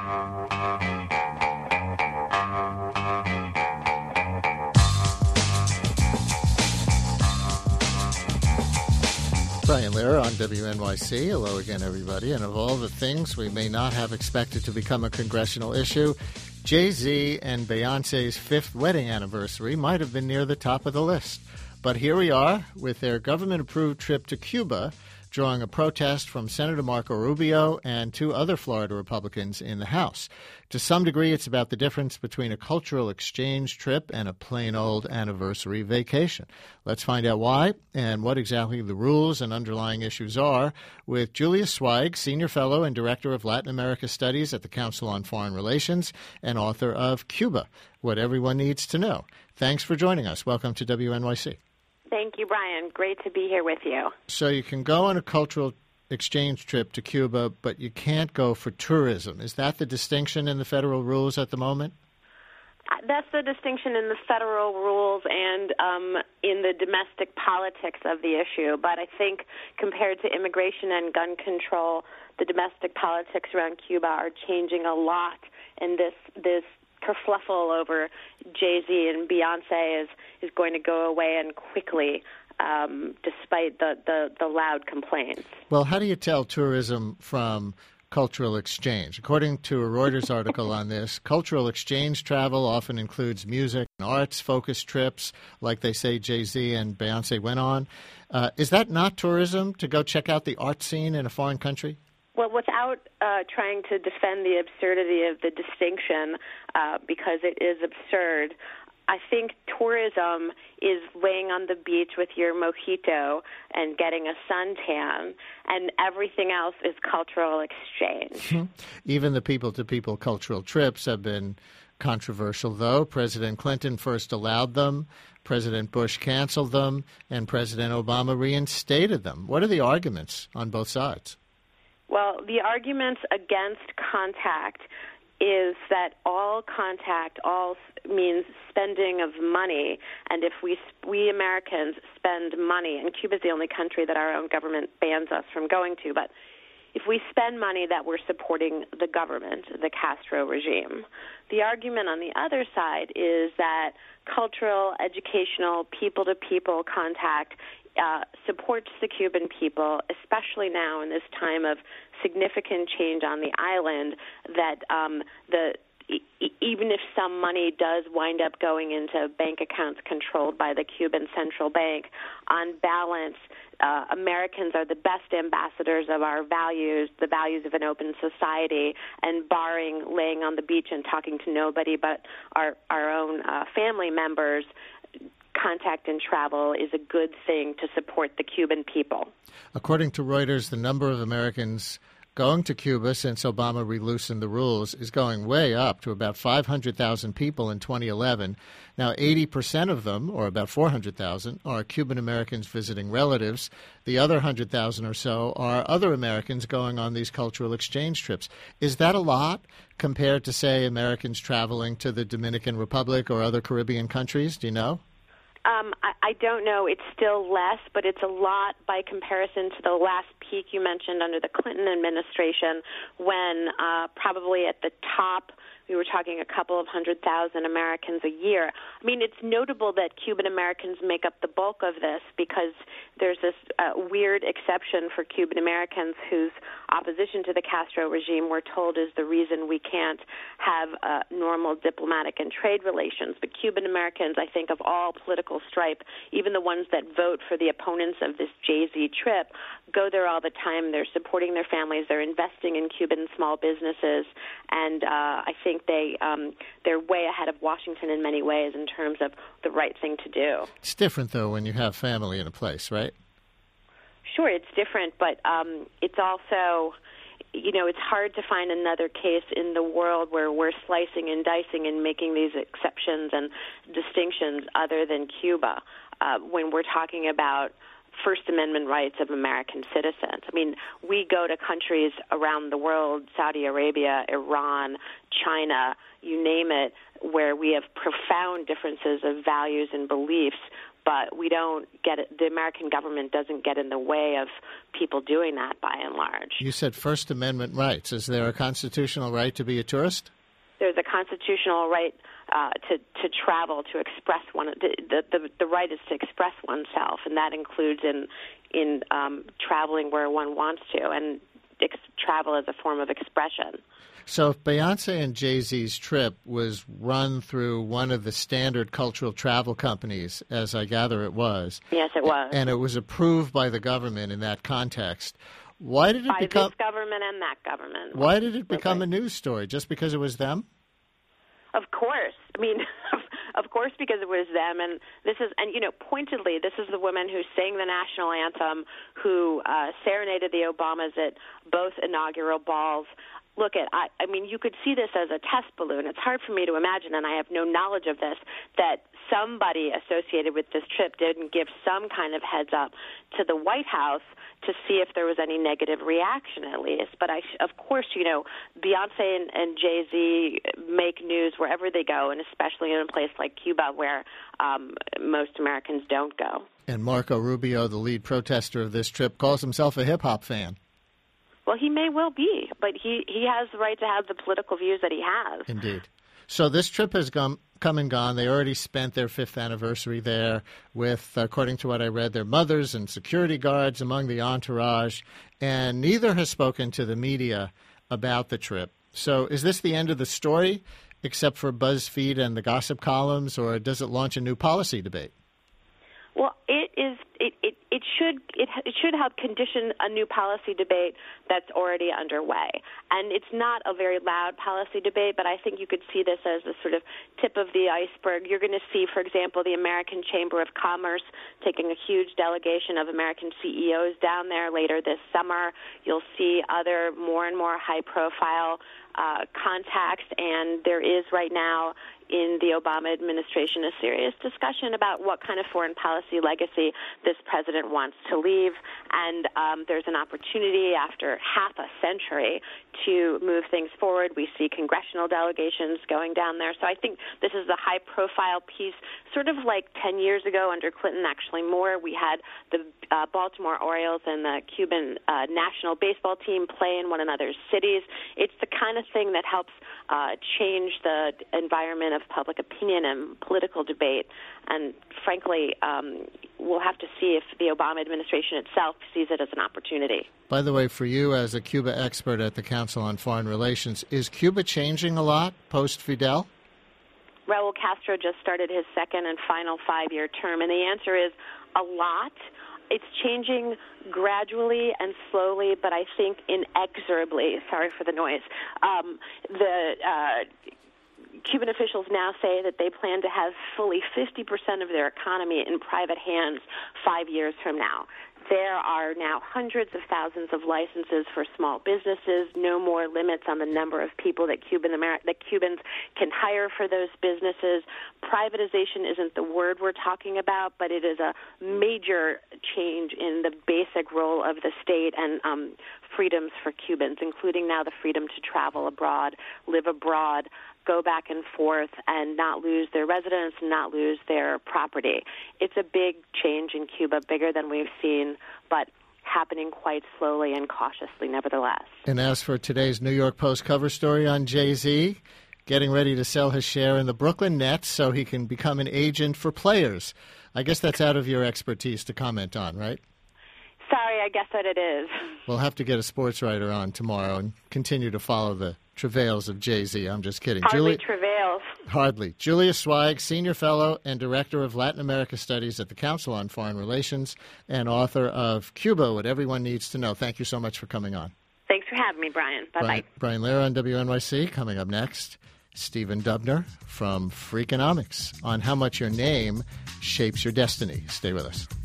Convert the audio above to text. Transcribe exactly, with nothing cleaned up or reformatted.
Brian Lehrer on W N Y C. Hello again, everybody. And of all the things we may not have expected to become a congressional issue, Jay-Z and Beyonce's fifth wedding anniversary might have been near the top of the list. But here we are with their government-approved trip to Cuba, drawing a protest from Senator Marco Rubio and two other Florida Republicans in the House. To some degree, it's about the difference between a cultural exchange trip and a plain old anniversary vacation. Let's find out why and what exactly the rules and underlying issues are with Julia Zweig, Senior Fellow and Director of Latin America Studies at the Council on Foreign Relations and author of Cuba, What Everyone Needs to Know. Thanks for joining us. Welcome to W N Y C. Thank you, Brian. Great to be here with you. So you can go on a cultural exchange trip to Cuba, but you can't go for tourism. Is that the distinction in the federal rules at the moment? That's the distinction in the federal rules and um, in the domestic politics of the issue. But I think compared to immigration and gun control, the domestic politics around Cuba are changing a lot, and this this kerfluffle over Jay-Z and Beyonce is, is going to go away and quickly, um, despite the, the, the loud complaints. Well, how do you tell tourism from cultural exchange? According to a Reuters article on this, cultural exchange travel often includes music and arts-focused trips, like they say Jay-Z and Beyonce went on. Uh, is that not tourism, to go check out the art scene in a foreign country? Well, without uh, trying to defend the absurdity of the distinction, uh, because it is absurd, I think tourism is laying on the beach with your mojito and getting a suntan, and everything else is cultural exchange. Even the people-to-people cultural trips have been controversial, though. President Clinton first allowed them, President Bush canceled them, and President Obama reinstated them. What are the arguments on both sides? Well, the argument against contact is that all contact all means spending of money, and if we we Americans spend money, and Cuba is the only country that our own government bans us from going to, but if we spend money, that we're supporting the government, the Castro regime. The argument on the other side is that cultural, educational, people-to-people contact Uh, supports the Cuban people, especially now in this time of significant change on the island, that um, the e- even if some money does wind up going into bank accounts controlled by the Cuban central bank, on balance, uh, Americans are the best ambassadors of our values, the values of an open society, and barring laying on the beach and talking to nobody but our, our own uh, family members, contact and travel is a good thing to support the Cuban people. According to Reuters, the number of Americans going to Cuba since Obama reloosened the rules is going way up to about five hundred thousand people in twenty eleven. Now, eighty percent of them, or about four hundred thousand, are Cuban Americans visiting relatives. The other one hundred thousand or so are other Americans going on these cultural exchange trips. Is that a lot compared to, say, Americans traveling to the Dominican Republic or other Caribbean countries? Do you know? Um, I, I don't know. It's still less, but it's a lot by comparison to the last peak you mentioned under the Clinton administration, when uh, probably at the top we were talking a couple of hundred thousand Americans a year. I mean, it's notable that Cuban Americans make up the bulk of this, because there's this uh, weird exception for Cuban Americans whose opposition to the Castro regime, we're told, is the reason we can't have uh, normal diplomatic and trade relations. But Cuban Americans, I think, of all political stripe, even the ones that vote for the opponents of this Jay-Z trip, go there all the time. They're supporting their families. They're investing in Cuban small businesses. And uh, I think they, um, they're way ahead of Washington in many ways in terms of the right thing to do. It's different, though, when you have family in a place, right? Sure, it's different, but um, it's also, you know, it's hard to find another case in the world where we're slicing and dicing and making these exceptions and distinctions other than Cuba uh, when we're talking about First Amendment rights of American citizens. I mean, we go to countries around the world, Saudi Arabia, Iran, China, you name it, where we have profound differences of values and beliefs, but we don't get it. The American government doesn't get in the way of people doing that by and large. You said First Amendment rights. Is there a constitutional right to be a tourist? There's a constitutional right uh, to to travel, to express one. The, the the right is to express oneself, and that includes in in um, traveling where one wants to, and ex- travel as a form of expression. So if Beyonce and Jay-Z's trip was run through one of the standard cultural travel companies, as I gather it was. Yes, it was. And it was approved by the government in that context. Why did it by become... this government and that government. Why did it become a news story? Just because it was them? Of course. I mean, of course, because it was them. And this is, and you know, pointedly, this is the woman who sang the national anthem, who uh, serenaded the Obamas at both inaugural balls. Look, at I, I mean, you could see this as a test balloon. It's hard for me to imagine, and I have no knowledge of this, that somebody associated with this trip didn't give some kind of heads up to the White House to see if there was any negative reaction, at least. But I, of course, you know, Beyonce and, and Jay-Z make news wherever they go, and especially in a place like Cuba where um, most Americans don't go. And Marco Rubio, the lead protester of this trip, calls himself a hip-hop fan. Well, he may well be, but he, he has the right to have the political views that he has. Indeed. So this trip has come, come and gone. They already spent their fifth anniversary there with, according to what I read, their mothers and security guards among the entourage, and neither has spoken to the media about the trip. So is this the end of the story, except for BuzzFeed and the gossip columns, or does it launch a new policy debate? Well, it is. It, it, it should it, it should help condition a new policy debate that's already underway. And it's not a very loud policy debate, but I think you could see this as a sort of tip of the iceberg. You're going to see, for example, the American Chamber of Commerce taking a huge delegation of American C E Os down there later this summer. You'll see other more and more high-profile uh, contacts, and there is right now in the Obama administration a serious discussion about what kind of foreign policy legacy this president wants to leave. And um, there's an opportunity after half a century to move things forward. We see congressional delegations going down there. So I think this is a high-profile piece, sort of like ten years ago under Clinton, actually more. We had the uh, Baltimore Orioles and the Cuban uh, national baseball team play in one another's cities. It's the kind of thing that helps uh, change the environment of public opinion and political debate. And frankly, um, we'll have to see if the Obama administration itself sees it as an opportunity. By the way, for you as a Cuba expert at the Council on Foreign Relations, is Cuba changing a lot post-Fidel? Raul Castro just started his second and final five-year term, and the answer is a lot. It's changing gradually and slowly, but I think inexorably. Sorry for the noise. Um, the uh, Cuban officials now say that they plan to have fully fifty percent of their economy in private hands five years from now. There are now hundreds of thousands of licenses for small businesses, no more limits on the number of people that Cuban Ameri- that Cubans can hire for those businesses. Privatization isn't the word we're talking about, but it is a major change in the basic role of the state and um, freedoms for Cubans, including now the freedom to travel abroad, live abroad, go back and forth, and not lose their residence, not lose their property. It's a big change in Cuba, bigger than we've seen, but happening quite slowly and cautiously nevertheless. And as for today's New York Post cover story on Jay-Z, getting ready to sell his share in the Brooklyn Nets so he can become an agent for players. I guess that's out of your expertise to comment on, right? Sorry, I guess that it is. We'll have to get a sports writer on tomorrow and continue to follow the travails of Jay-Z. I'm just kidding. Hardly Julie, travails. Hardly. Julia Zweig, Senior Fellow and Director of Latin America Studies at the Council on Foreign Relations and author of Cuba, What Everyone Needs to Know. Thank you so much for coming on. Thanks for having me, Brian. Bye-bye. Brian, Brian Lehrer on W N Y C. Coming up next, Stephen Dubner from Freakonomics on how much your name shapes your destiny. Stay with us.